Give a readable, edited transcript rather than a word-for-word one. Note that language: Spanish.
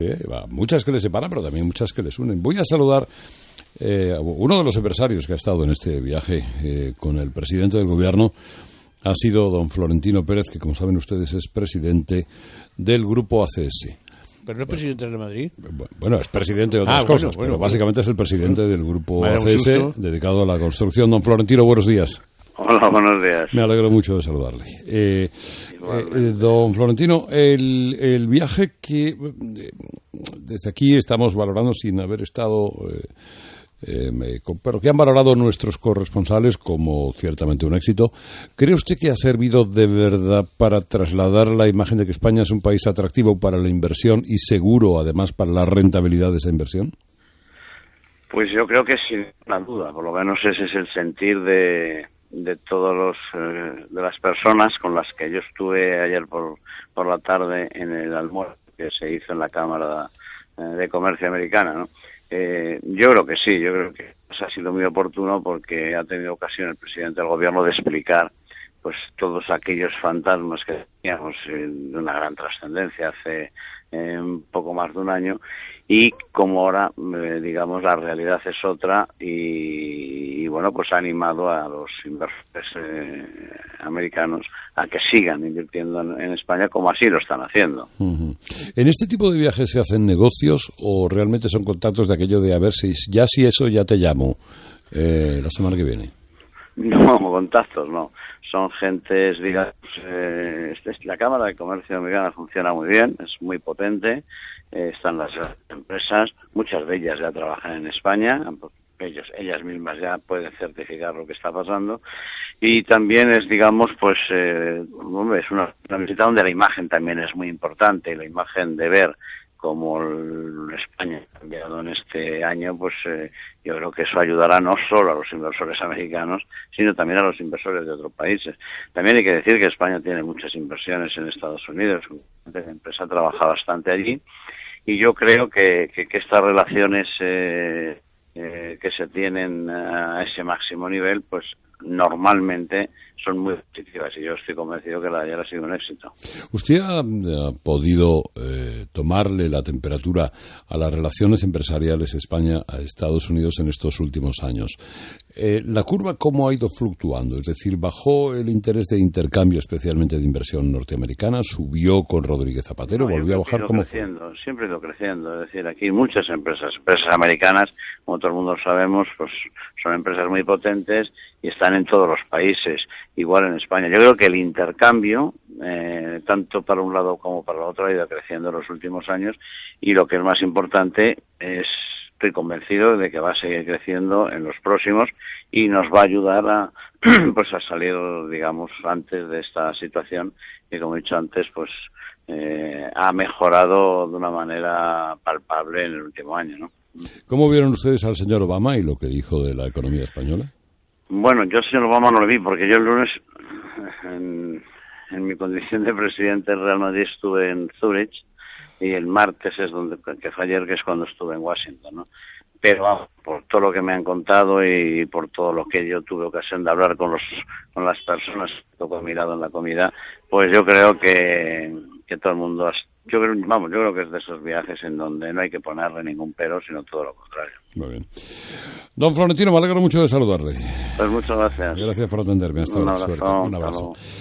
Muchas que les separan, pero también muchas que les unen. Voy a saludar a uno de los empresarios que ha estado en este viaje con el presidente del gobierno. Ha sido don Florentino Pérez, que como saben ustedes es presidente del Grupo ACS. ¿Pero no es presidente de Madrid? Bueno, es presidente de otras cosas, pero básicamente es el presidente del Grupo ACS, dedicado a la construcción. Don Florentino, buenos días. Hola, buenos días. Me alegro mucho de saludarle. Don Florentino, el viaje que desde aquí estamos valorando sin haber estado... pero que han valorado nuestros corresponsales como ciertamente un éxito. ¿Cree usted que ha servido de verdad para trasladar la imagen de que España es un país atractivo para la inversión y seguro, además, para la rentabilidad de esa inversión? Pues yo creo que sin una duda, por lo menos ese es el sentir de todos de las personas con las que yo estuve ayer por la tarde en el almuerzo que se hizo en la Cámara de Comercio Americana, ¿no? Yo creo que sí, yo creo que ha sido muy oportuno porque ha tenido ocasión el presidente del gobierno de explicar pues todos aquellos fantasmas que teníamos de una gran trascendencia hace un poco más de un año y como ahora digamos la realidad es otra y bueno, pues ha animado a los inversores americanos a que sigan invirtiendo en España como así lo están haciendo. Uh-huh. ¿En este tipo de viajes se hacen negocios o realmente son contactos de aquello de a ver si eso ya te llamo la semana que viene? No, contactos no. Son gentes, digamos, la Cámara de Comercio Americana funciona muy bien, es muy potente, están las empresas, muchas de ellas ya trabajan en España, ellas mismas ya pueden certificar lo que está pasando, y también es, digamos, pues, es una visita donde la imagen también es muy importante, la imagen de ver como España ha cambiado en este año, pues yo creo que eso ayudará no solo a los inversores americanos, sino también a los inversores de otros países. También hay que decir que España tiene muchas inversiones en Estados Unidos, la empresa trabaja bastante allí, y yo creo que estas relaciones que se tienen a ese máximo nivel, pues normalmente son muy positivas y yo estoy convencido que la de ayer ha sido un éxito. ¿Usted ha podido tomarle la temperatura a las relaciones empresariales España a Estados Unidos en estos últimos años? ¿La curva cómo ha ido fluctuando? Es decir, ¿bajó el interés de intercambio, especialmente de inversión norteamericana? ¿Subió con Rodríguez Zapatero? ¿Volvió a bajar? ¿Cómo fue? Siempre ha ido creciendo. Es decir, aquí muchas empresas americanas, como todo el mundo sabemos, pues son empresas muy potentes y están en todos los países, igual en España. Yo creo que el intercambio, tanto para un lado como para el otro, ha ido creciendo en los últimos años y lo que es más importante estoy convencido de que va a seguir creciendo en los próximos y nos va a ayudar a salir, digamos, antes de esta situación que, como he dicho antes, pues ha mejorado de una manera palpable en el último año, ¿no? ¿Cómo vieron ustedes al señor Obama y lo que dijo de la economía española? Bueno, yo al señor Obama no lo vi porque yo el lunes, en mi condición de presidente del Real Madrid, estuve en Zúrich y el martes que fue ayer, que es cuando estuve en Washington, ¿no? Pero por todo lo que me han contado y por todo lo que yo tuve ocasión de hablar con las personas que tocó mirado en la comida, pues yo creo que todo el mundo yo creo que es de esos viajes en donde no hay que ponerle ningún pero, sino todo lo contrario. Muy bien. Don Florentino, me alegro mucho de saludarle. Pues muchas gracias. Gracias por atenderme. Hasta ahora. Un abrazo. Un abrazo.